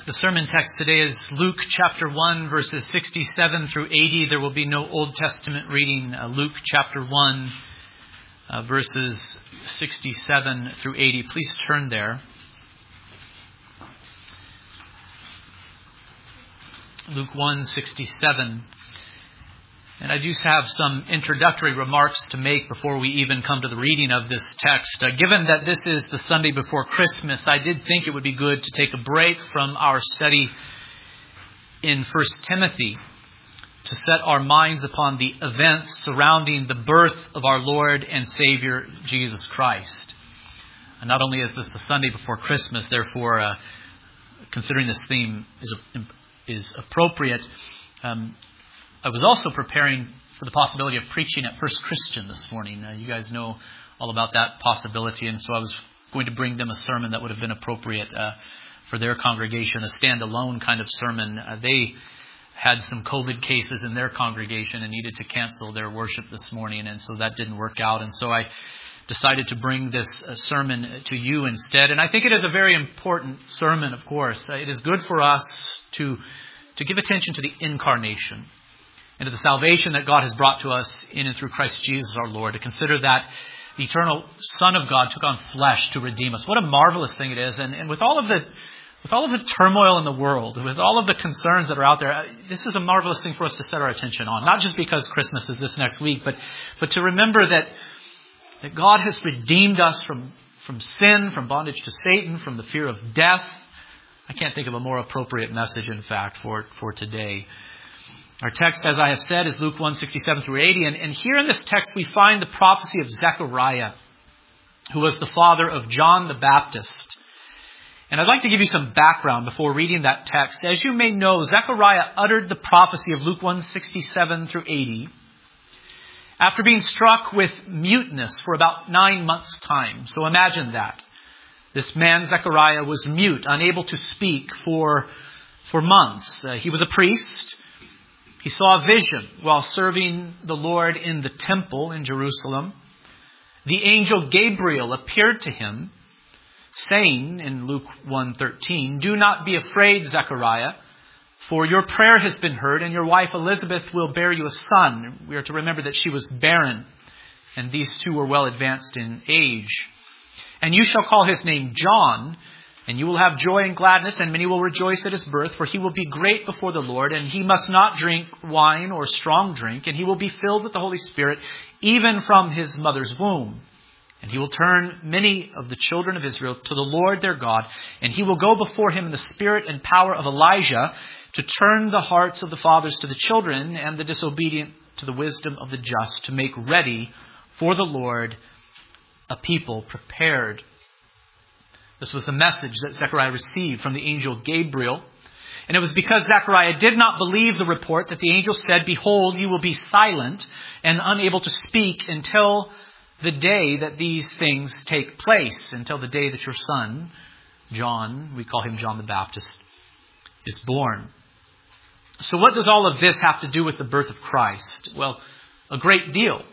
The sermon text today is Luke chapter 1, verses 67 through 80. There will be no Old Testament reading. Luke chapter 1, verses 67 through 80. Please turn there. Luke 1:67. And I do have some introductory remarks to make before we even come to the reading of this text. Given that this is the Sunday before Christmas, I did think it would be good to take a break from our study in 1 Timothy to set our minds upon the events surrounding the birth of our Lord and Savior, Jesus Christ. And not only is this the Sunday before Christmas, therefore, considering this theme is appropriate, I was also preparing for the possibility of preaching at First Christian this morning. You guys know all about that possibility, and so I was going to bring them a sermon that would have been appropriate for their congregation, a standalone kind of sermon. They had some COVID cases in their congregation and needed to cancel their worship this morning, and so that didn't work out. And so I decided to bring this sermon to you instead. And I think it is a very important sermon, of course. It is good for us to give attention to the incarnation and to the salvation that God has brought to us in and through Christ Jesus our Lord, to consider that the eternal Son of God took on flesh to redeem us. What a marvelous thing it is. And with all of the turmoil in the world, with all of the concerns that are out there, this is a marvelous thing for us to set our attention on. Not just because Christmas is this next week, but to remember that God has redeemed us from sin, from bondage to Satan, from the fear of death. I can't think of a more appropriate message, in fact, for today. Our text, as I have said, is Luke 1:67 through 80. And here in this text, we find the prophecy of Zechariah, who was the father of John the Baptist. And I'd like to give you some background before reading that text. As you may know, Zechariah uttered the prophecy of Luke 1:67 through 80 after being struck with muteness for about 9 months' time. So imagine that. This man, Zechariah, was mute, unable to speak for months. He was a priest. He saw a vision while serving the Lord in the temple in Jerusalem. The angel Gabriel appeared to him, saying in Luke 1:13, "Do not be afraid, Zechariah, for your prayer has been heard, and your wife Elizabeth will bear you a son." We are to remember that she was barren, and these two were well advanced in age. "And you shall call his name John, and you will have joy and gladness, and many will rejoice at his birth, for he will be great before the Lord, and he must not drink wine or strong drink, and he will be filled with the Holy Spirit, even from his mother's womb. And he will turn many of the children of Israel to the Lord their God, and he will go before him in the spirit and power of Elijah, to turn the hearts of the fathers to the children, and the disobedient to the wisdom of the just, to make ready for the Lord a people prepared." This was the message that Zechariah received from the angel Gabriel. And it was because Zechariah did not believe the report that the angel said, "Behold, you will be silent and unable to speak until the day that these things take place," until the day that your son, John, we call him John the Baptist, is born. So what does all of this have to do with the birth of Christ? Well, a great deal.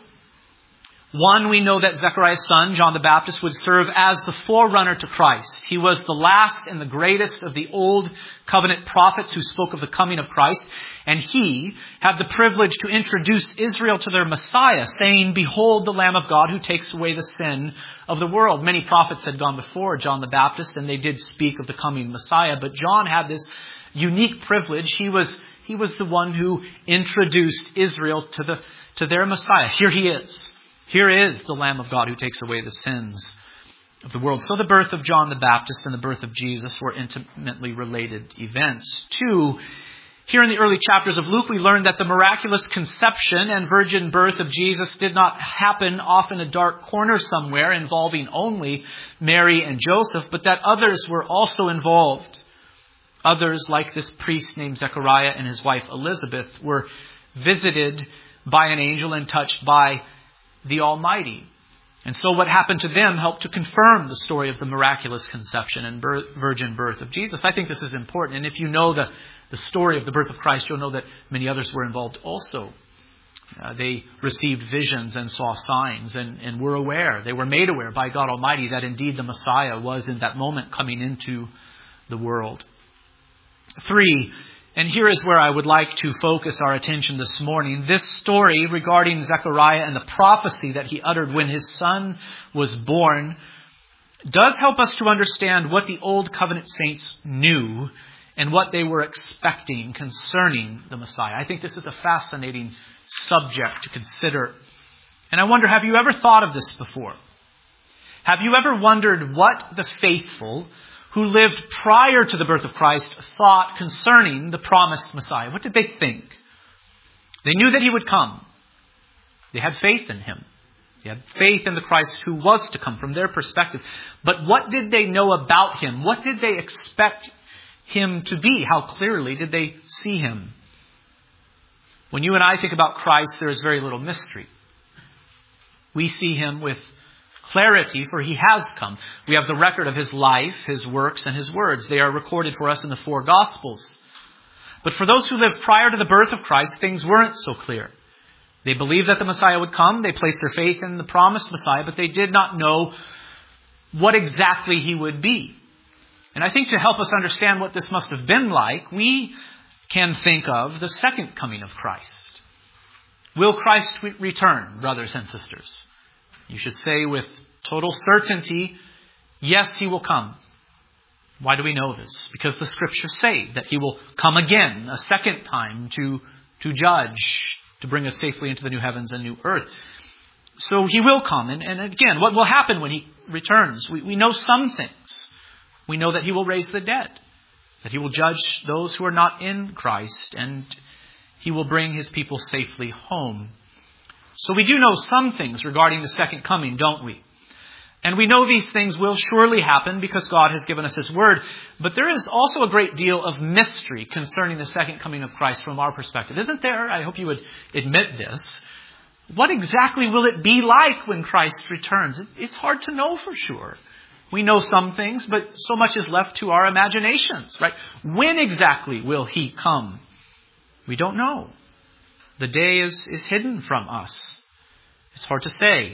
One, we know that Zechariah's son, John the Baptist, would serve as the forerunner to Christ. He was the last and the greatest of the old covenant prophets who spoke of the coming of Christ. And he had the privilege to introduce Israel to their Messiah, saying, "Behold the Lamb of God who takes away the sin of the world." Many prophets had gone before John the Baptist, and they did speak of the coming Messiah. But John had this unique privilege. He was the one who introduced Israel to their Messiah. Here he is. Here is the Lamb of God who takes away the sins of the world. So the birth of John the Baptist and the birth of Jesus were intimately related events. Two, here in the early chapters of Luke, we learn that the miraculous conception and virgin birth of Jesus did not happen off in a dark corner somewhere involving only Mary and Joseph, but that others were also involved. Others, like this priest named Zechariah and his wife Elizabeth, were visited by an angel and touched by the Almighty. And so what happened to them helped to confirm the story of the miraculous conception and virgin birth of Jesus. I think this is important. And if you know the story of the birth of Christ, you'll know that many others were involved also. They received visions and saw signs and were aware. They were made aware by God Almighty that indeed the Messiah was in that moment coming into the world. 3. And here is where I would like to focus our attention this morning. This story regarding Zechariah and the prophecy that he uttered when his son was born does help us to understand what the Old Covenant saints knew and what they were expecting concerning the Messiah. I think this is a fascinating subject to consider. And I wonder, have you ever thought of this before? Have you ever wondered what the faithful who lived prior to the birth of Christ thought concerning the promised Messiah? What did they think? They knew that he would come. They had faith in him. They had faith in the Christ who was to come from their perspective. But what did they know about him? What did they expect him to be? How clearly did they see him? When you and I think about Christ, there is very little mystery. We see him with clarity, for he has come. We have the record of his life, his works, and his words. They are recorded for us in the 4 Gospels. But for those who lived prior to the birth of Christ, things weren't so clear. They believed that the Messiah would come. They placed their faith in the promised Messiah, but they did not know what exactly he would be. And I think to help us understand what this must have been like, we can think of the second coming of Christ. Will Christ return, brothers and sisters? You should say with total certainty, yes, he will come. Why do we know this? Because the Scriptures say that he will come again, a second time, to judge, to bring us safely into the new heavens and new earth. So he will come. And again, what will happen when he returns? We know some things. We know that he will raise the dead, that he will judge those who are not in Christ, and he will bring his people safely home. So we do know some things regarding the second coming, don't we? And we know these things will surely happen because God has given us his word. But there is also a great deal of mystery concerning the second coming of Christ from our perspective. Isn't there? I hope you would admit this. What exactly will it be like when Christ returns? It's hard to know for sure. We know some things, but so much is left to our imaginations, right? When exactly will he come? We don't know. The day is hidden from us. It's hard to say.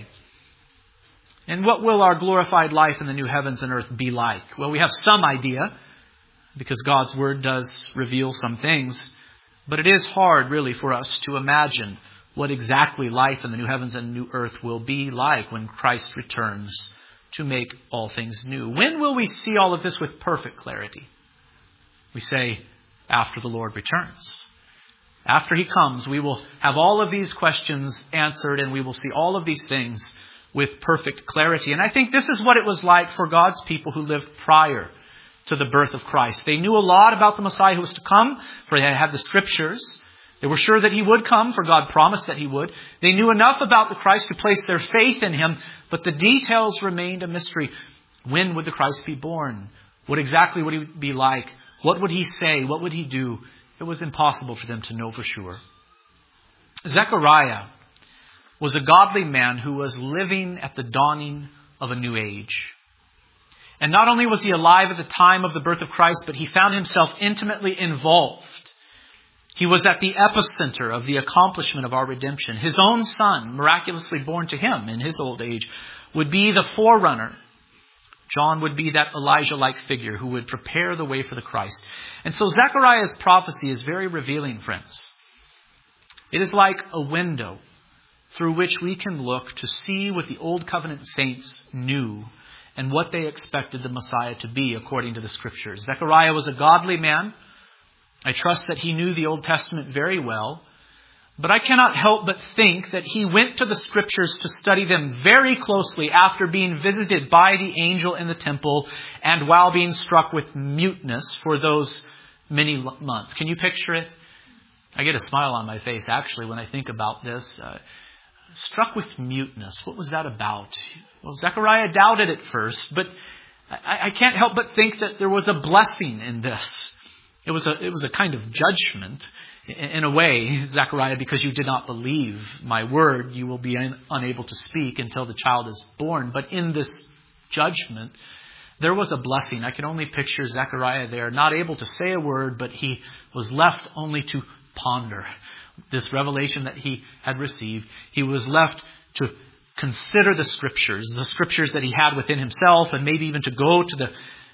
And what will our glorified life in the new heavens and earth be like? Well, we have some idea, because God's word does reveal some things. But it is hard, really, for us to imagine what exactly life in the new heavens and new earth will be like when Christ returns to make all things new. When will we see all of this with perfect clarity? We say, after the Lord returns. After he comes, we will have all of these questions answered, and we will see all of these things with perfect clarity. And I think this is what it was like for God's people who lived prior to the birth of Christ. They knew a lot about the Messiah who was to come, for they had the Scriptures. They were sure that he would come, for God promised that he would. They knew enough about the Christ to place their faith in him, but the details remained a mystery. When would the Christ be born? What exactly would he be like? What would he say? What would he do? It was impossible for them to know for sure. Zechariah was a godly man who was living at the dawning of a new age. And not only was he alive at the time of the birth of Christ, but he found himself intimately involved. He was at the epicenter of the accomplishment of our redemption. His own son, miraculously born to him in his old age, would be the forerunner. John would be that Elijah-like figure who would prepare the way for the Christ. And so Zechariah's prophecy is very revealing, friends. It is like a window through which we can look to see what the Old Covenant saints knew and what they expected the Messiah to be according to the Scriptures. Zechariah was a godly man. I trust that he knew the Old Testament very well. But I cannot help but think that he went to the Scriptures to study them very closely after being visited by the angel in the temple and while being struck with muteness for those many months. Can you picture it? I get a smile on my face, actually, when I think about this. Struck with muteness. What was that about? Well, Zechariah doubted at first, but I can't help but think that there was a blessing in this. It was a kind of judgment. In a way, Zechariah, because you did not believe my word, you will be unable to speak until the child is born. But in this judgment, there was a blessing. I can only picture Zechariah there, not able to say a word, but he was left only to ponder this revelation that he had received. He was left to consider the Scriptures that he had within himself, and maybe even to go to the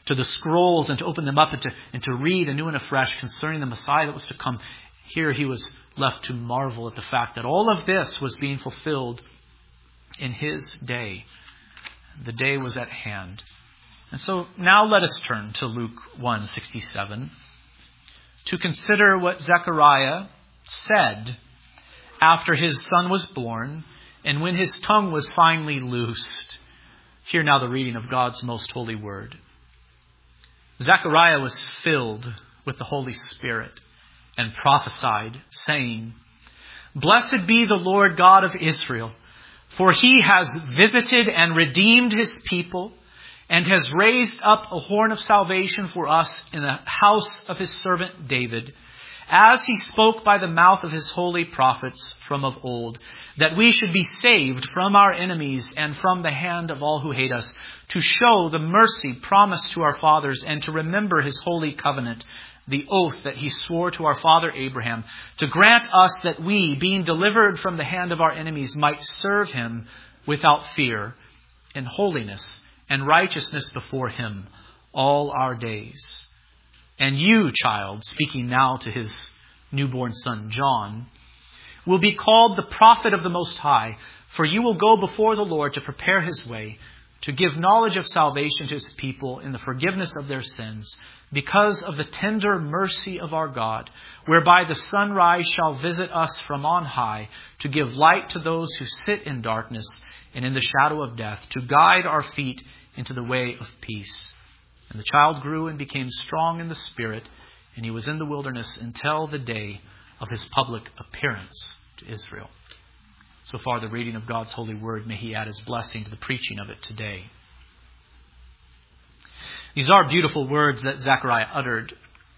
to the scrolls and to open them up and to read anew and afresh concerning the Messiah that was to come. Here he was left to marvel at the fact that all of this was being fulfilled in his day. The day was at hand. And so now let us turn to Luke 1:67 to consider what Zechariah said after his son was born and when his tongue was finally loosed. Hear now the reading of God's most holy word. Zechariah was filled with the Holy Spirit and prophesied, saying, "Blessed be the Lord God of Israel, for he has visited and redeemed his people and has raised up a horn of salvation for us in the house of his servant David, as he spoke by the mouth of his holy prophets from of old, that we should be saved from our enemies and from the hand of all who hate us, to show the mercy promised to our fathers and to remember his holy covenant, the oath that he swore to our father Abraham, to grant us that we, being delivered from the hand of our enemies, might serve him without fear, in holiness and righteousness before him all our days. And you, child," speaking now to his newborn son John, "will be called the prophet of the Most High, for you will go before the Lord to prepare his way, to give knowledge of salvation to his people in the forgiveness of their sins, because of the tender mercy of our God, whereby the sunrise shall visit us from on high, to give light to those who sit in darkness and in the shadow of death, to guide our feet into the way of peace." And the child grew and became strong in the spirit, and he was in the wilderness until the day of his public appearance to Israel. So far the reading of God's holy word. May he add his blessing to the preaching of it today. These are beautiful words that Zechariah uttered.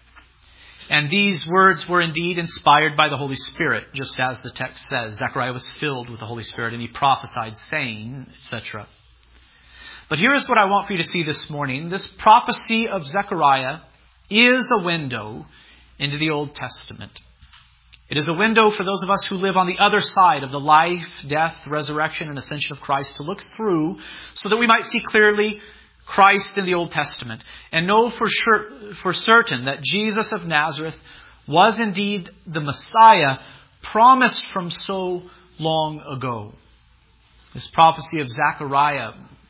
And these words were indeed inspired by the Holy Spirit, just as the text says. Zechariah was filled with the Holy Spirit and he prophesied, saying, etc. But here is what I want for you to see this morning. This prophecy of Zechariah is a window into the Old Testament. It is a window for those of us who live on the other side of the life, death, resurrection, and ascension of Christ to look through so that we might see clearly Christ in the Old Testament and know for certain that Jesus of Nazareth was indeed the Messiah promised from so long ago. This prophecy of Zechariah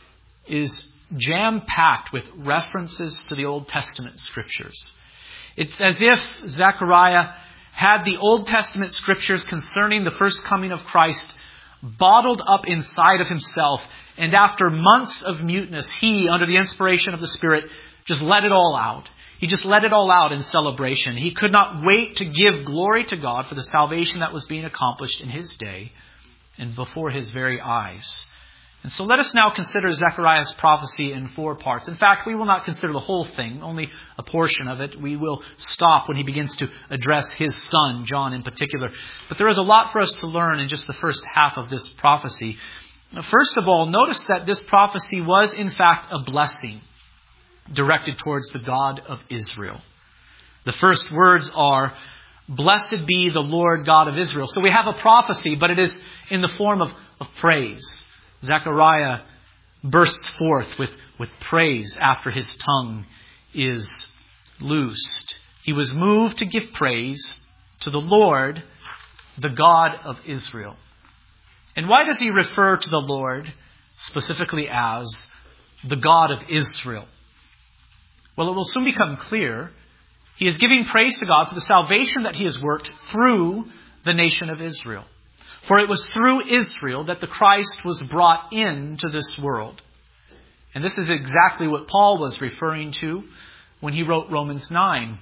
is jam-packed with references to the Old Testament scriptures. It's as if Zechariah had the Old Testament scriptures concerning the first coming of Christ bottled up inside of himself. And after months of muteness, he, under the inspiration of the Spirit, just let it all out. He just let it all out in celebration. He could not wait to give glory to God for the salvation that was being accomplished in his day and before his very eyes. And so let us now consider Zechariah's prophecy in 4 parts. In fact, we will not consider the whole thing, only a portion of it. We will stop when he begins to address his son, John in particular. But there is a lot for us to learn in just the first half of this prophecy. First of all, notice that this prophecy was in fact a blessing directed towards the God of Israel. The first words are, "Blessed be the Lord God of Israel." So we have a prophecy, but it is in the form of praise. Zechariah bursts forth with praise after his tongue is loosed. He was moved to give praise to the Lord, the God of Israel. And why does he refer to the Lord specifically as the God of Israel? Well, it will soon become clear. He is giving praise to God for the salvation that he has worked through the nation of Israel. For it was through Israel that the Christ was brought into this world. And this is exactly what Paul was referring to when he wrote Romans 9.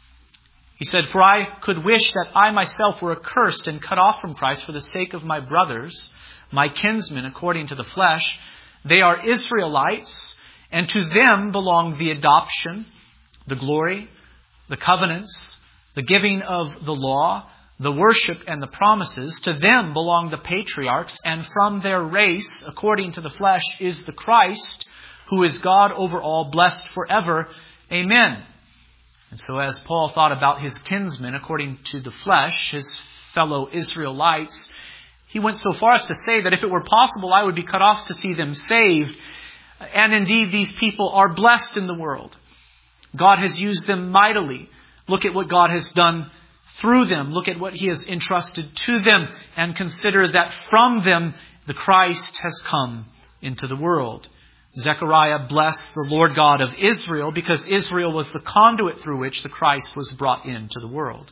He said, "For I could wish that I myself were accursed and cut off from Christ for the sake of my brothers, my kinsmen according to the flesh. They are Israelites, and to them belong the adoption, the glory, the covenants, the giving of the law, the worship and the promises. To them belong the patriarchs, and from their race, according to the flesh, is the Christ, who is God over all, blessed forever. Amen." And so as Paul thought about his kinsmen according to the flesh, his fellow Israelites, he went so far as to say that if it were possible, I would be cut off to see them saved. And indeed, these people are blessed in the world. God has used them mightily. Look at what God has done through them. Look at what He has entrusted to them, and consider that from them the Christ has come into the world. Zechariah blessed the Lord God of Israel because Israel was the conduit through which the Christ was brought into the world.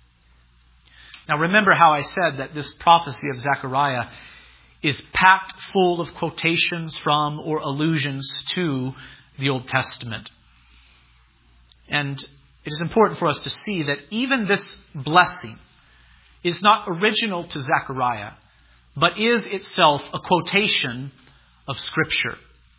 Now remember how I said that this prophecy of Zechariah is packed full of quotations from or allusions to the Old Testament. And it is important for us to see that even this blessing is not original to Zechariah, but is itself a quotation of Scripture.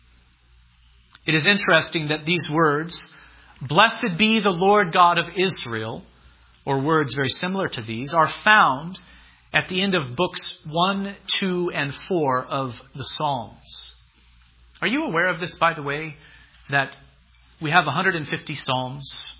It is interesting that these words, "Blessed be the Lord God of Israel," or words very similar to these, are found at the end of books 1, 2, and 4 of the Psalms. Are you aware of this, by the way, that we have 150 Psalms,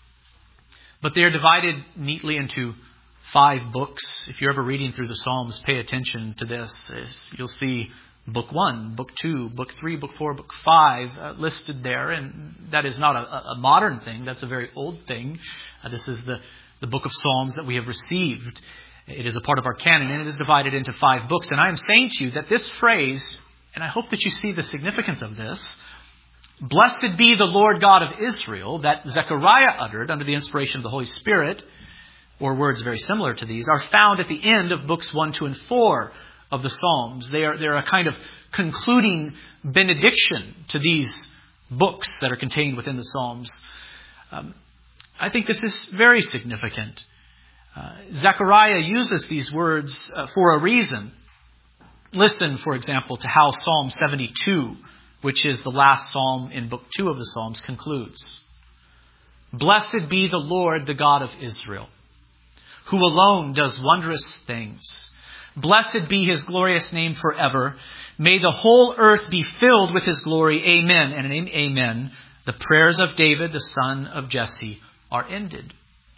but they are divided neatly into 5 books? If you're ever reading through the Psalms, pay attention to this. You'll see Book 1, Book 2, Book 3, Book 4, Book 5 listed there. And that is not a modern thing. That's a very old thing. This is the book of Psalms that we have received. It is a part of our canon, and it is divided into 5 books. And I am saying to you that this phrase, and I hope that you see the significance of this, "Blessed be the Lord God of Israel," that Zechariah uttered under the inspiration of the Holy Spirit, or words very similar to these, are found at the end of books 1, 2, and 4 of the Psalms. They're a kind of concluding benediction to these books that are contained within the Psalms. I think this is very significant. Zechariah uses these words for a reason. Listen, for example, to how Psalm 72, which is the last psalm in Book 2 of the Psalms, concludes. "Blessed be the Lord, the God of Israel, who alone does wondrous things. Blessed be His glorious name forever. May the whole earth be filled with His glory. Amen." And in amen, the prayers of David, the son of Jesse, are ended.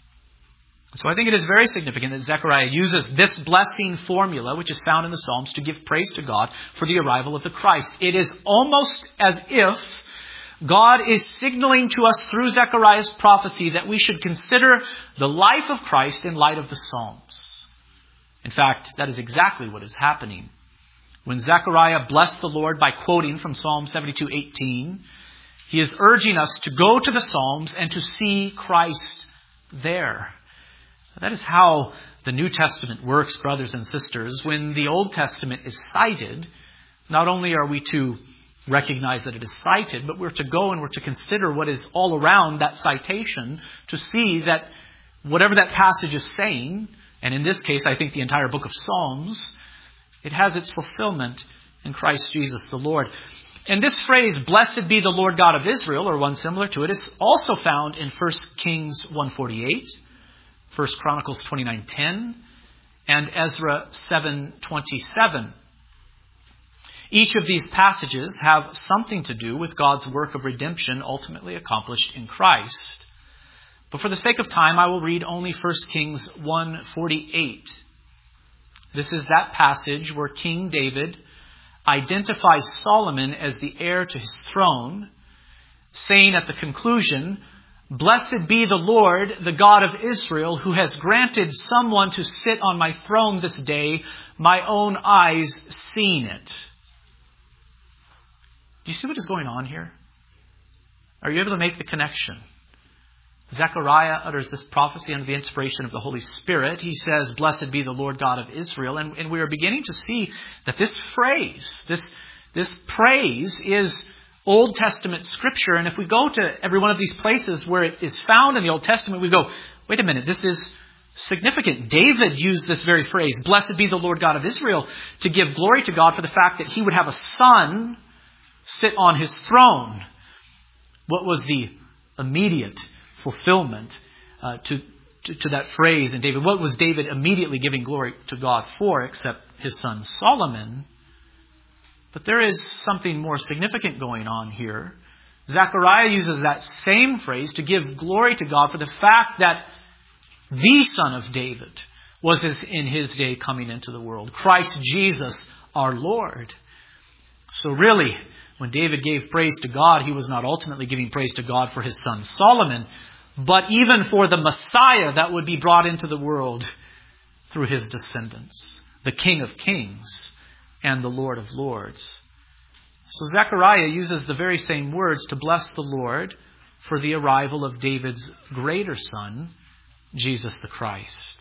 So I think it is very significant that Zechariah uses this blessing formula, which is found in the Psalms, to give praise to God for the arrival of the Christ. It is almost as if God is signaling to us through Zechariah's prophecy that we should consider the life of Christ in light of the Psalms. In fact, that is exactly what is happening. When Zechariah blessed the Lord by quoting from Psalm 72:18, he is urging us to go to the Psalms and to see Christ there. That is how the New Testament works, brothers and sisters. When the Old Testament is cited, not only are we to recognize that it is cited, but we're to go and we're to consider what is all around that citation to see that whatever that passage is saying, and in this case, I think the entire book of Psalms, it has its fulfillment in Christ Jesus the Lord. And this phrase, "Blessed be the Lord God of Israel," or one similar to it, is also found in 1 Kings 1:48, 1 Chronicles 29:10, and Ezra 7:27. Each of these passages have something to do with God's work of redemption ultimately accomplished in Christ. But for the sake of time, I will read only 1 Kings 1:48. This is that passage where King David identifies Solomon as the heir to his throne, saying at the conclusion, "Blessed be the Lord, the God of Israel, who has granted someone to sit on my throne this day, my own eyes seeing it." Do you see what is going on here? Are you able to make the connection? Zechariah utters this prophecy under the inspiration of the Holy Spirit. He says, "Blessed be the Lord God of Israel." And we are beginning to see that this phrase, this praise is Old Testament Scripture. And if we go to every one of these places where it is found in the Old Testament, we go, wait a minute, this is significant. David used this very phrase, "Blessed be the Lord God of Israel," to give glory to God for the fact that He would have a son sit on His throne. What was the immediate fulfillment to that phrase in David? What was David immediately giving glory to God for except his son Solomon? But there is something more significant going on here. Zechariah uses that same phrase to give glory to God for the fact that the Son of David was in His day coming into the world. Christ Jesus our Lord. So really, When David gave praise to God, he was not ultimately giving praise to God for his son Solomon, but even for the Messiah that would be brought into the world through his descendants, the King of Kings and the Lord of Lords. So Zechariah uses the very same words to bless the Lord for the arrival of David's greater son, Jesus the Christ.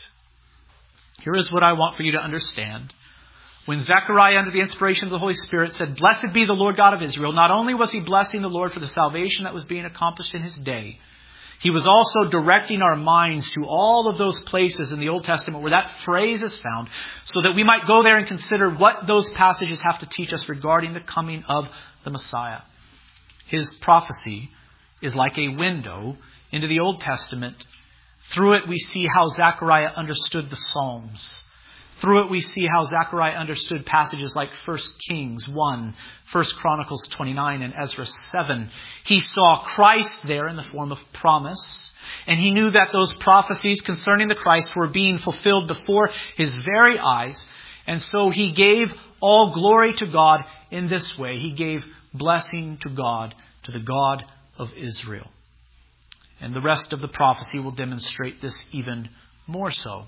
Here is what I want for you to understand. When Zechariah, under the inspiration of the Holy Spirit, said, "Blessed be the Lord God of Israel," not only was he blessing the Lord for the salvation that was being accomplished in his day, he was also directing our minds to all of those places in the Old Testament where that phrase is found, so that we might go there and consider what those passages have to teach us regarding the coming of the Messiah. His prophecy is like a window into the Old Testament. Through it we see how Zechariah understood the Psalms. Through it we see how Zechariah understood passages like 1 Kings 1, 1 Chronicles 29, and Ezra 7. He saw Christ there in the form of promise. And he knew that those prophecies concerning the Christ were being fulfilled before his very eyes. And so he gave all glory to God in this way. He gave blessing to God, to the God of Israel. And the rest of the prophecy will demonstrate this even more so.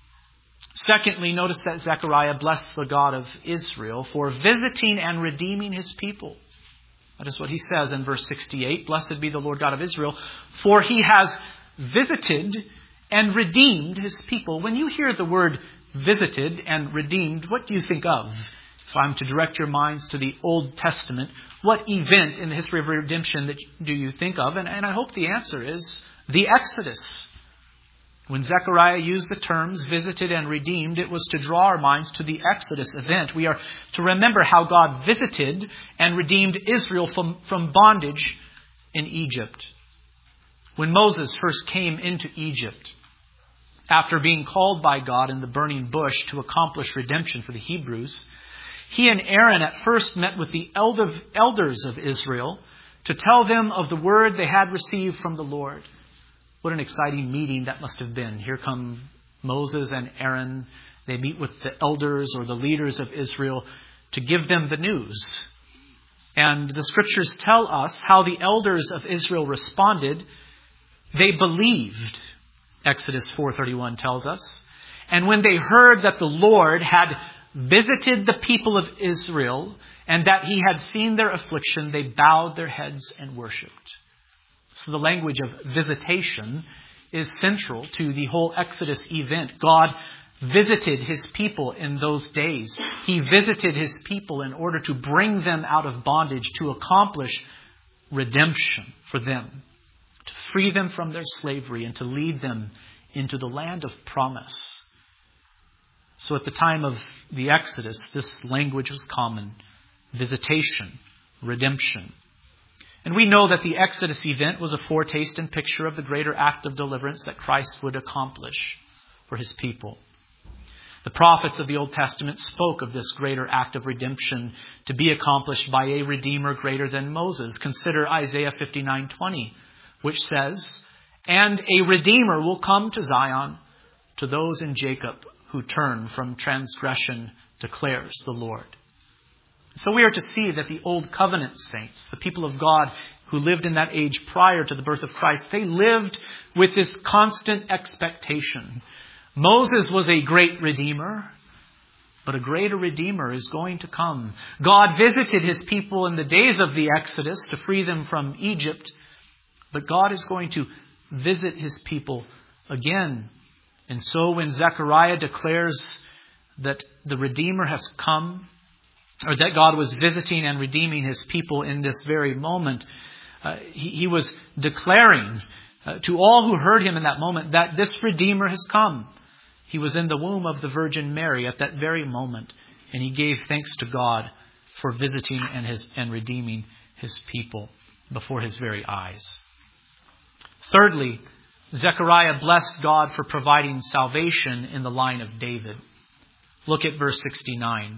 Secondly, notice that Zechariah blessed the God of Israel for visiting and redeeming his people. That is what he says in verse 68. "Blessed be the Lord God of Israel, for he has visited and redeemed his people." When you hear the word visited and redeemed, what do you think of? If I'm to direct your minds to the Old Testament, what event in the history of redemption do you think of? And I hope the answer is the Exodus. When Zechariah used the terms visited and redeemed, it was to draw our minds to the Exodus event. We are to remember how God visited and redeemed Israel from bondage in Egypt. When Moses first came into Egypt, after being called by God in the burning bush to accomplish redemption for the Hebrews, he and Aaron at first met with the elders of Israel to tell them of the word they had received from the Lord. What an exciting meeting that must have been. Here come Moses and Aaron. They meet with the elders or the leaders of Israel to give them the news. And the scriptures tell us how the elders of Israel responded. They believed, Exodus 4:31 tells us. And when they heard that the Lord had visited the people of Israel and that he had seen their affliction, they bowed their heads and worshipped. So the language of visitation is central to the whole Exodus event. God visited his people in those days. He visited his people in order to bring them out of bondage, to accomplish redemption for them, to free them from their slavery and to lead them into the land of promise. So at the time of the Exodus, this language was common: visitation, redemption. And we know that the Exodus event was a foretaste and picture of the greater act of deliverance that Christ would accomplish for his people. The prophets of the Old Testament spoke of this greater act of redemption to be accomplished by a Redeemer greater than Moses. Consider Isaiah 59:20, which says, "And a Redeemer will come to Zion, to those in Jacob who turn from transgression, declares the Lord." So we are to see that the Old Covenant saints, the people of God who lived in that age prior to the birth of Christ, they lived with this constant expectation. Moses was a great Redeemer, but a greater Redeemer is going to come. God visited his people in the days of the Exodus to free them from Egypt, but God is going to visit his people again. And so when Zechariah declares that the Redeemer has come, or that God was visiting and redeeming his people in this very moment, he was declaring to all who heard him in that moment that this Redeemer has come. He was in the womb of the Virgin Mary at that very moment, and he gave thanks to God for visiting and redeeming his people before his very eyes. Thirdly, Zechariah blessed God for providing salvation in the line of David. Look at verse 69.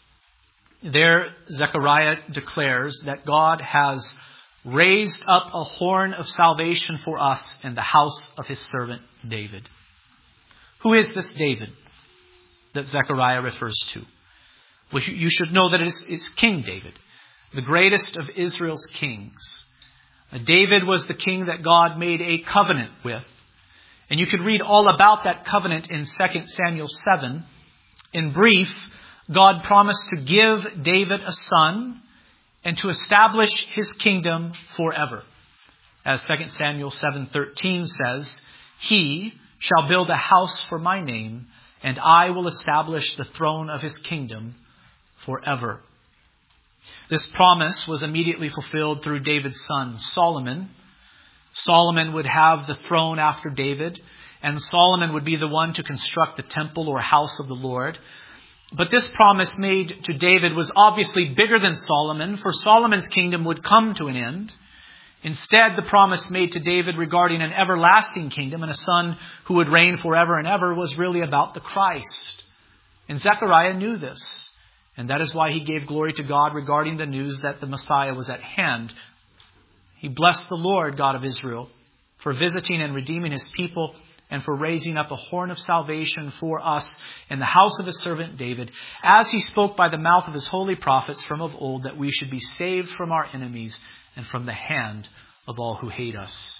There, Zechariah declares that God has raised up a horn of salvation for us in the house of his servant David. Who is this David that Zechariah refers to? Well, you should know that it's King David. the greatest of Israel's kings. David was the king that God made a covenant with. And you could read all about that covenant in 2 Samuel 7. In brief, God promised to give David a son and to establish his kingdom forever. As 2 Samuel 7:13 says, "He shall build a house for my name, and I will establish the throne of his kingdom forever." This promise was immediately fulfilled through David's son, Solomon. Solomon would have the throne after David, and Solomon would be the one to construct the temple or house of the Lord. But this promise made to David was obviously bigger than Solomon, for Solomon's kingdom would come to an end. Instead, the promise made to David regarding an everlasting kingdom and a son who would reign forever and ever was really about the Christ. And Zechariah knew this. And that is why he gave glory to God regarding the news that the Messiah was at hand. He blessed the Lord, God of Israel, for visiting and redeeming his people and for raising up a horn of salvation for us in the house of his servant David, as he spoke by the mouth of his holy prophets from of old, that we should be saved from our enemies and from the hand of all who hate us.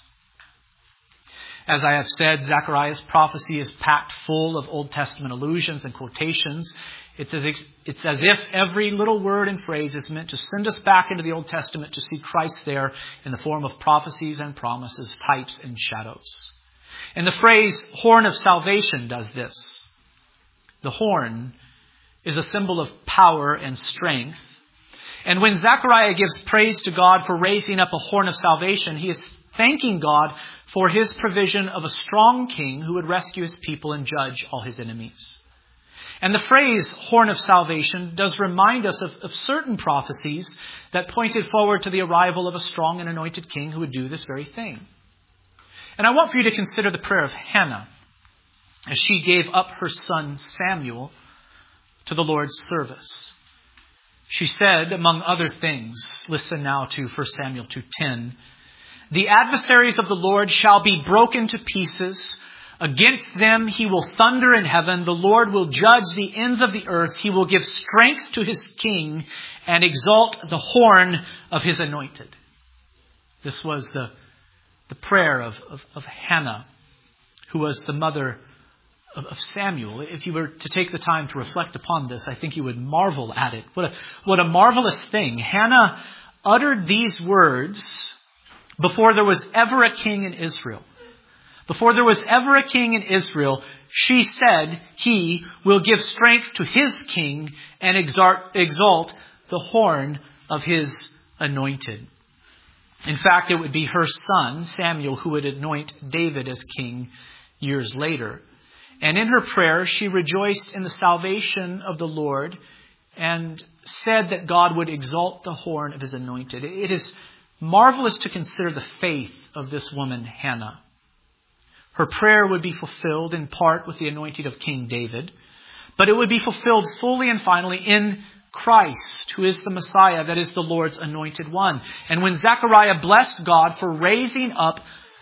As I have said, Zechariah's prophecy is packed full of Old Testament allusions and quotations. It's as if every little word and phrase is meant to send us back into the Old Testament to see Christ there in the form of prophecies and promises, types and shadows. And the phrase horn of salvation does this. The horn is a symbol of power and strength. And when Zechariah gives praise to God for raising up a horn of salvation, he is thanking God for his provision of a strong king who would rescue his people and judge all his enemies. And the phrase horn of salvation does remind us of certain prophecies that pointed forward to the arrival of a strong and anointed king who would do this very thing. And I want for you to consider the prayer of Hannah as she gave up her son Samuel to the Lord's service. She said, among other things, listen now to 1 Samuel 2:10, "The adversaries of the Lord shall be broken to pieces. Against them he will thunder in heaven. The Lord will judge the ends of the earth. He will give strength to his king and exalt the horn of his anointed." This was the prayer of Hannah, who was the mother of Samuel. If you were to take the time to reflect upon this, I think you would marvel at it. What a marvelous thing. Hannah uttered these words before there was ever a king in Israel. Before there was ever a king in Israel, she said he will give strength to his king and exalt the horn of his anointed. In fact, it would be her son, Samuel, who would anoint David as king years later. And in her prayer, she rejoiced in the salvation of the Lord and said that God would exalt the horn of his anointed. It is marvelous to consider the faith of this woman, Hannah. Her prayer would be fulfilled in part with the anointing of King David, but it would be fulfilled fully and finally in Christ, who is the Messiah, that is the Lord's anointed one. And when Zechariah blessed God for raising up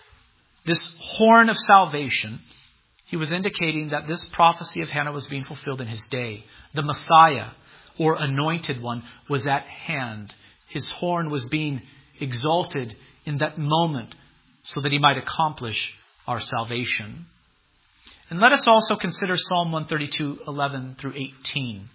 this horn of salvation, he was indicating that this prophecy of Hannah was being fulfilled in his day. The Messiah, or anointed one, was at hand. His horn was being exalted in that moment so that he might accomplish our salvation. And let us also consider Psalm 132:11 through 18.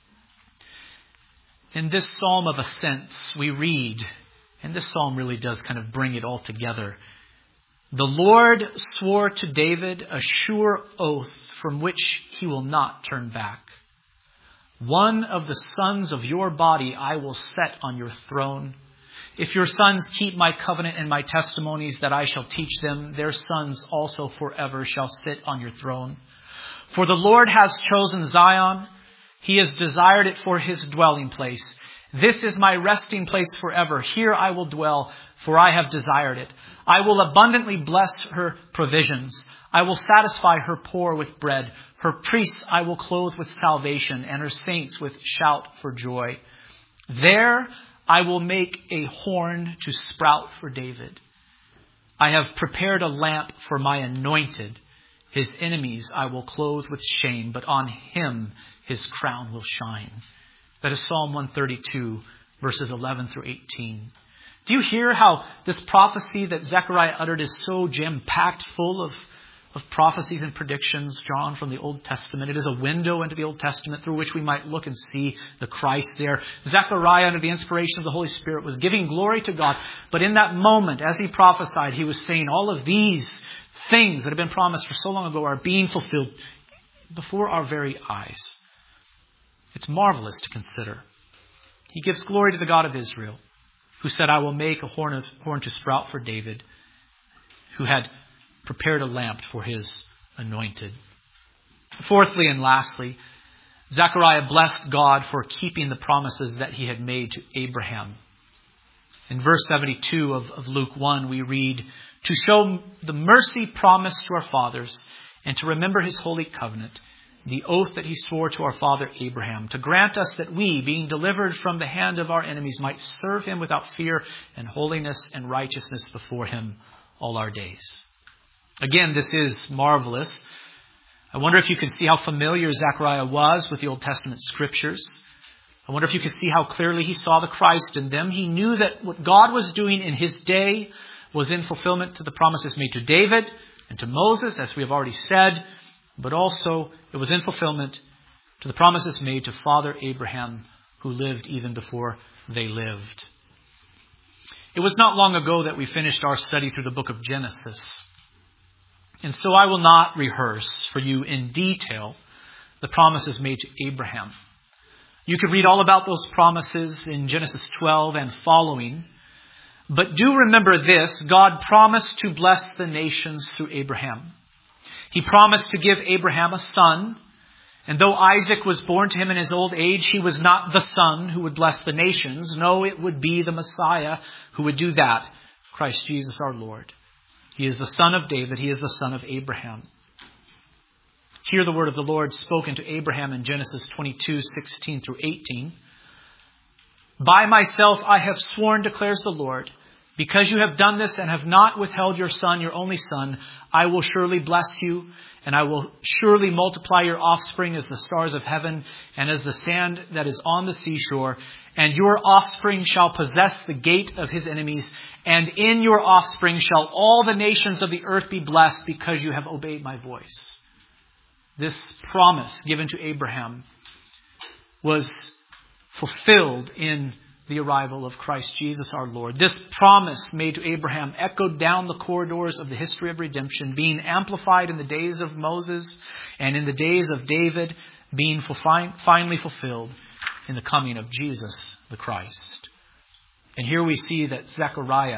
In this psalm of ascents, we read, and this psalm really does kind of bring it all together. "The Lord swore to David a sure oath from which he will not turn back. One of the sons of your body I will set on your throne. If your sons keep my covenant and my testimonies that I shall teach them, their sons also forever shall sit on your throne. For the Lord has chosen Zion. He has desired it for his dwelling place. This is my resting place forever. Here I will dwell, for I have desired it. I will abundantly bless her provisions. I will satisfy her poor with bread. Her priests I will clothe with salvation, and her saints with shout for joy. There I will make a horn to sprout for David. I have prepared a lamp for my anointed. His enemies I will clothe with shame, but on him his crown will shine." That is Psalm 132, verses 11 through 18. Do you hear how this prophecy that Zechariah uttered is so jam-packed full of prophecies and predictions drawn from the Old Testament? It is a window into the Old Testament through which we might look and see the Christ there. Zechariah, under the inspiration of the Holy Spirit, was giving glory to God. But in that moment, as he prophesied, he was saying all of these things that have been promised for so long ago are being fulfilled before our very eyes. It's marvelous to consider. He gives glory to the God of Israel, who said, I will make a horn to sprout for David, who had prepared a lamp for his anointed. Fourthly and lastly, Zechariah blessed God for keeping the promises that he had made to Abraham. In verse 72 of Luke 1, we read, to show the mercy promised to our fathers and to remember his holy covenant, the oath that he swore to our father Abraham, to grant us that we, being delivered from the hand of our enemies, might serve him without fear and holiness and righteousness before him all our days. Again, this is marvelous. I wonder if you can see how familiar Zechariah was with the Old Testament scriptures. I wonder if you can see how clearly he saw the Christ in them. He knew that what God was doing in his day was in fulfillment to the promises made to David and to Moses, as we have already said, but also it was in fulfillment to the promises made to Father Abraham, who lived even before they lived. It was not long ago that we finished our study through the book of Genesis. And so I will not rehearse for you in detail the promises made to Abraham. You could read all about those promises in Genesis 12 and following. But do remember this, God promised to bless the nations through Abraham. He promised to give Abraham a son. And though Isaac was born to him in his old age, he was not the son who would bless the nations. No, it would be the Messiah who would do that, Christ Jesus our Lord. He is the son of David. He is the son of Abraham. Hear the word of the Lord spoken to Abraham in Genesis 22:16 through 18. By myself I have sworn, declares the Lord, because you have done this and have not withheld your son, your only son, I will surely bless you, and I will surely multiply your offspring as the stars of heaven and as the sand that is on the seashore. And your offspring shall possess the gate of his enemies, and in your offspring shall all the nations of the earth be blessed, because you have obeyed my voice. This promise given to Abraham was fulfilled in the arrival of Christ Jesus our Lord. This promise made to Abraham echoed down the corridors of the history of redemption, being amplified in the days of Moses and in the days of David, being finally fulfilled in the coming of Jesus the Christ. And here we see that Zechariah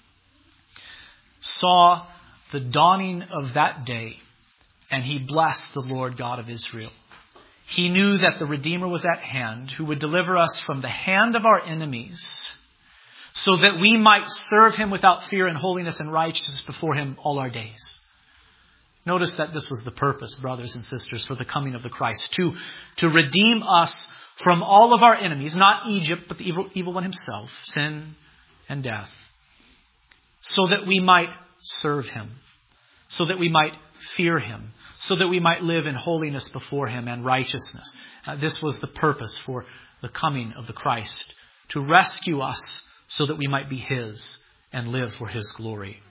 saw the dawning of that day, and he blessed the Lord God of Israel. He knew that the Redeemer was at hand, who would deliver us from the hand of our enemies, so that we might serve him without fear and holiness and righteousness before him all our days. Notice that this was the purpose, brothers and sisters, for the coming of the Christ, to redeem us from all of our enemies, not Egypt, but the evil one himself, sin and death, so that we might serve him, so that we might fear him, so that we might live in holiness before him and righteousness. This was the purpose for the coming of the Christ, to rescue us so that we might be his and live for his glory.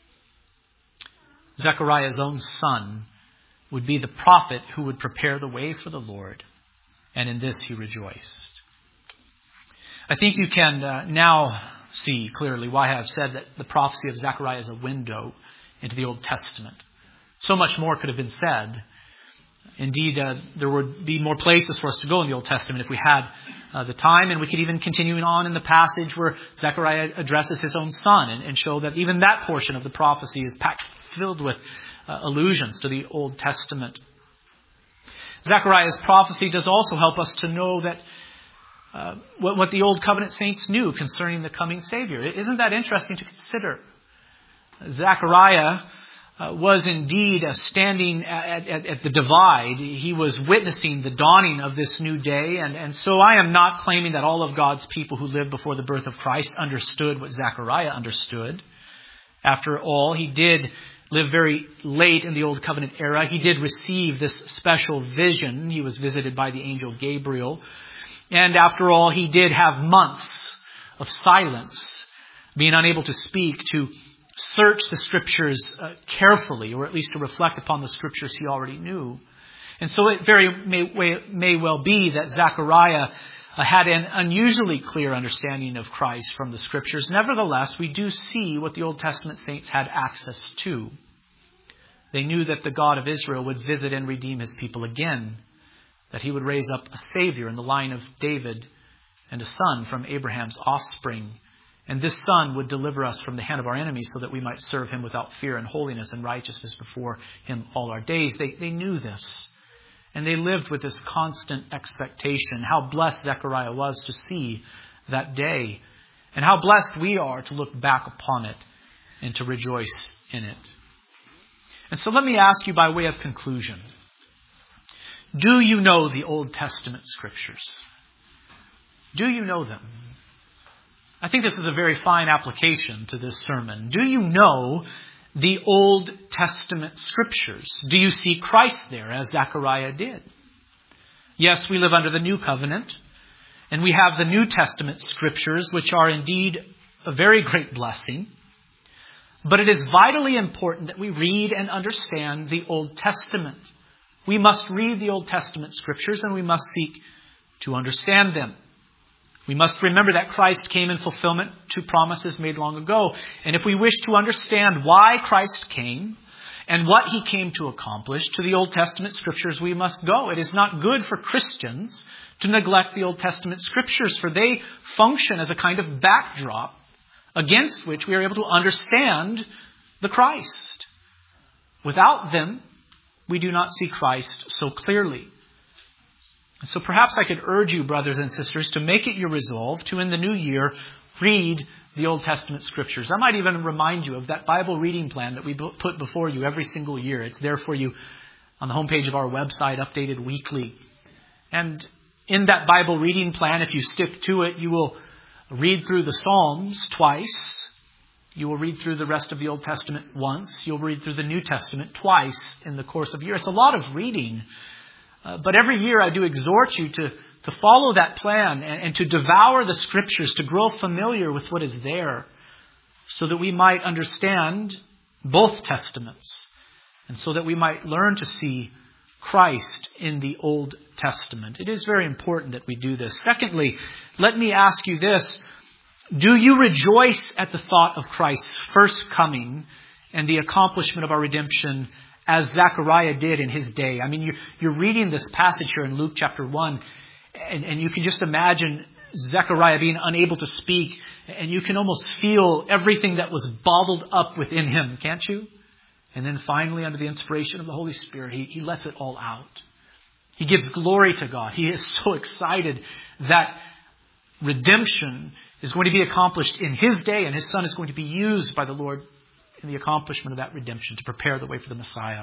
Zechariah's own son would be the prophet who would prepare the way for the Lord, and in this he rejoiced. I think you can now see clearly why I have said that the prophecy of Zechariah is a window into the Old Testament. So much more could have been said. Indeed, there would be more places for us to go in the Old Testament if we had the time. And we could even continue on in the passage where Zechariah addresses his own son and show that even that portion of the prophecy is packed filled with allusions to the Old Testament. Zechariah's prophecy does also help us to know that what the Old Covenant saints knew concerning the coming Savior. Isn't that interesting to consider? Zechariah was indeed standing at the divide. He was witnessing the dawning of this new day. And so I am not claiming that all of God's people who lived before the birth of Christ understood what Zechariah understood. After all, he did live very late in the Old Covenant era. He did receive this special vision. He was visited by the angel Gabriel. And after all, he did have months of silence, being unable to speak, to search the Scriptures carefully, or at least to reflect upon the Scriptures he already knew. And so it may well be that Zechariah had an unusually clear understanding of Christ from the Scriptures. Nevertheless, we do see what the Old Testament saints had access to. They knew that the God of Israel would visit and redeem his people again, that he would raise up a Savior in the line of David and a son from Abraham's offspring. And this son would deliver us from the hand of our enemies so that we might serve him without fear and holiness and righteousness before him all our days. They knew this. And they lived with this constant expectation. How blessed Zechariah was to see that day. And how blessed we are to look back upon it and to rejoice in it. And so let me ask you by way of conclusion. Do you know the Old Testament Scriptures? Do you know them? I think this is a very fine application to this sermon. Do you know the Old Testament Scriptures? Do you see Christ there as Zechariah did? Yes, we live under the New Covenant, and we have the New Testament Scriptures, which are indeed a very great blessing. But it is vitally important that we read and understand the Old Testament. We must read the Old Testament Scriptures, and we must seek to understand them. We must remember that Christ came in fulfillment to promises made long ago. And if we wish to understand why Christ came and what he came to accomplish, to the Old Testament Scriptures we must go. It is not good for Christians to neglect the Old Testament Scriptures, for they function as a kind of backdrop against which we are able to understand the Christ. Without them, we do not see Christ so clearly. And so perhaps I could urge you, brothers and sisters, to make it your resolve to, in the new year, read the Old Testament Scriptures. I might even remind you of that Bible reading plan that we put before you every single year. It's there for you on the homepage of our website, updated weekly. And in that Bible reading plan, if you stick to it, you will read through the Psalms twice. You will read through the rest of the Old Testament once. You'll read through the New Testament twice in the course of a year. It's a lot of reading. But every year I do exhort you to follow that plan and to devour the Scriptures, to grow familiar with what is there, so that we might understand both Testaments, and so that we might learn to see Christ in the Old Testament. It is very important that we do this. Secondly, let me ask you this. Do you rejoice at the thought of Christ's first coming and the accomplishment of our redemption as Zechariah did in his day? I mean, you're reading this passage here in Luke chapter 1, and you can just imagine Zechariah being unable to speak, and you can almost feel everything that was bottled up within him, can't you? And then finally, under the inspiration of the Holy Spirit, he lets it all out. He gives glory to God. He is so excited that redemption is going to be accomplished in his day, and his son is going to be used by the Lord in the accomplishment of that redemption to prepare the way for the Messiah.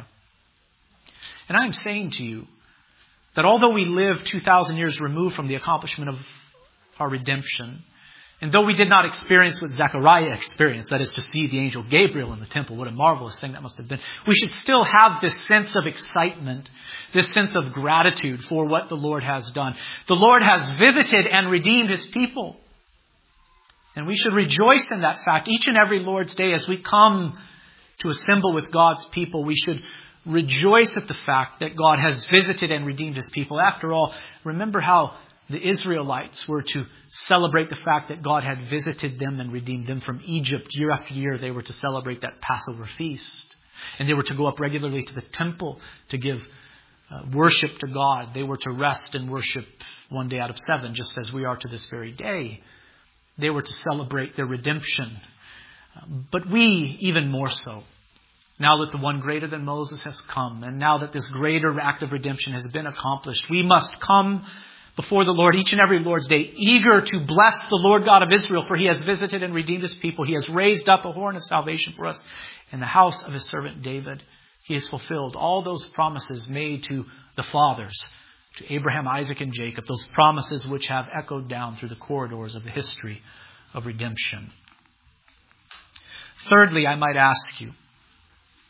And I am saying to you that although we live 2,000 years removed from the accomplishment of our redemption, and though we did not experience what Zechariah experienced, that is to see the angel Gabriel in the temple, what a marvelous thing that must have been, we should still have this sense of excitement, this sense of gratitude for what the Lord has done. The Lord has visited and redeemed his people. And we should rejoice in that fact each and every Lord's Day as we come to assemble with God's people. We should rejoice at the fact that God has visited and redeemed his people. After all, remember how the Israelites were to celebrate the fact that God had visited them and redeemed them from Egypt. Year after year, they were to celebrate that Passover feast. And they were to go up regularly to the temple to give worship to God. They were to rest and worship one day out of 7, just as we are to this very day. They were to celebrate their redemption. But we, even more so, now that the one greater than Moses has come, and now that this greater act of redemption has been accomplished, we must come before the Lord each and every Lord's Day, eager to bless the Lord God of Israel, for he has visited and redeemed his people. He has raised up a horn of salvation for us in the house of his servant David. He has fulfilled all those promises made to the fathers, to Abraham, Isaac, and Jacob, those promises which have echoed down through the corridors of the history of redemption. Thirdly, I might ask you,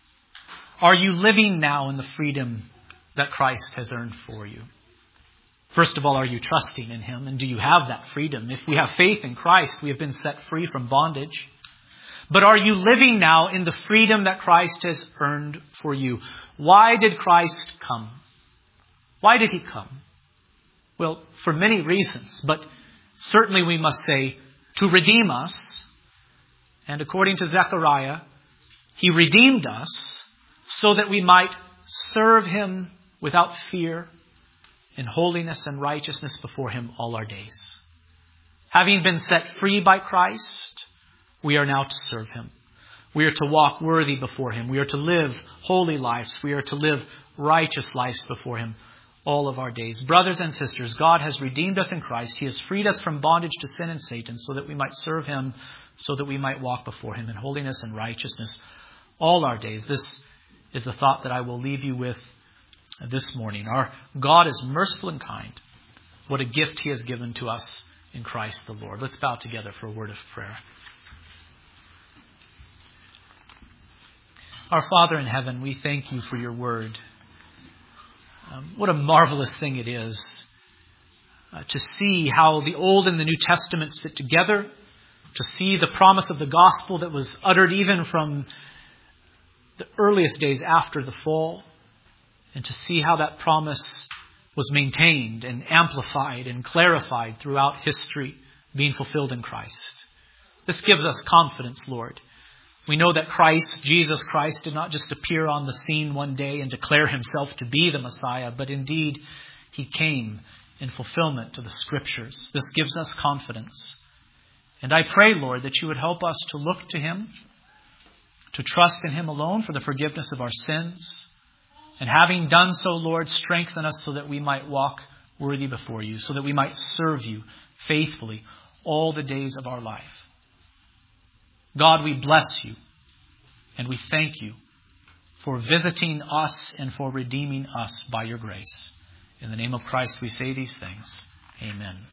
are you living now in the freedom that Christ has earned for you? First of all, are you trusting in Him? And do you have that freedom? If we have faith in Christ, we have been set free from bondage. But are you living now in the freedom that Christ has earned for you? Why did Christ come? Why did He come? Well, for many reasons, but certainly we must say to redeem us. And according to Zechariah, He redeemed us so that we might serve Him without fear in holiness and righteousness before Him all our days. Having been set free by Christ, we are now to serve Him. We are to walk worthy before Him. We are to live holy lives. We are to live righteous lives before Him all of our days. Brothers and sisters, God has redeemed us in Christ. He has freed us from bondage to sin and Satan so that we might serve Him, so that we might walk before Him in holiness and righteousness all our days. This is the thought that I will leave you with this morning. Our God is merciful and kind. What a gift He has given to us in Christ the Lord. Let's bow together for a word of prayer. Our Father in heaven, we thank You for Your word. What a marvelous thing it is to see how the Old and the New Testaments fit together, to see the promise of the gospel that was uttered even from the earliest days after the fall, and to see how that promise was maintained and amplified and clarified throughout history, being fulfilled in Christ. This gives us confidence, Lord. We know that Christ, Jesus Christ, did not just appear on the scene one day and declare Himself to be the Messiah, but indeed He came in fulfillment to the Scriptures. This gives us confidence. And I pray, Lord, that You would help us to look to Him, to trust in Him alone for the forgiveness of our sins. And having done so, Lord, strengthen us so that we might walk worthy before You, so that we might serve You faithfully all the days of our life. God, we bless You and we thank You for visiting us and for redeeming us by Your grace. In the name of Christ we say these things. Amen.